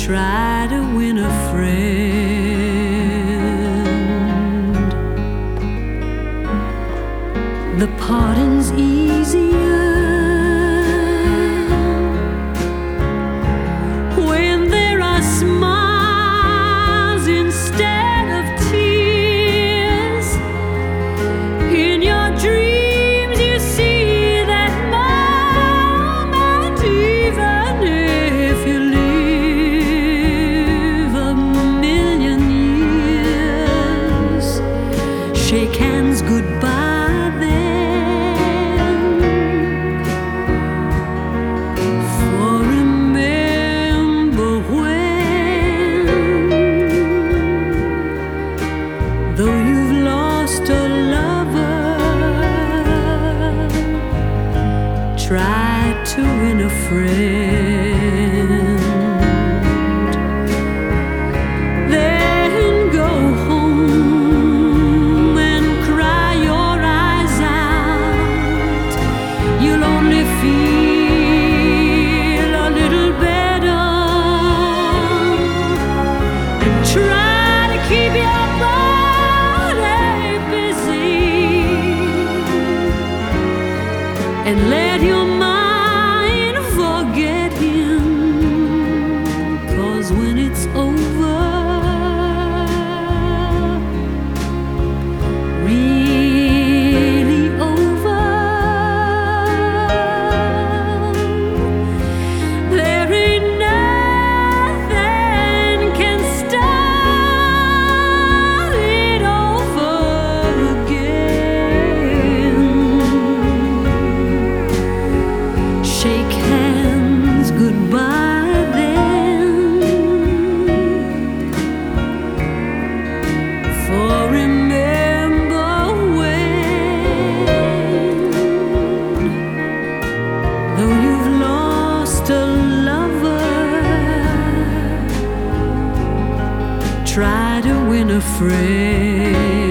try to win a friend. The pardon's easier when there are smiles instead of tears. In your dreams you see that moment, even if you live a million years. Shake hands goodbye then, for remember when, though you've lost a lover, try to win a friend. Then go home and cry your eyes out. You'll only feel a little better. And try to keep your body busy, and let your mind forget him. 'Cause when it's over, really over, there ain't nothing can start it over again. Shake hands goodbye then, for remember when, though you've lost a lover, try to win a friend.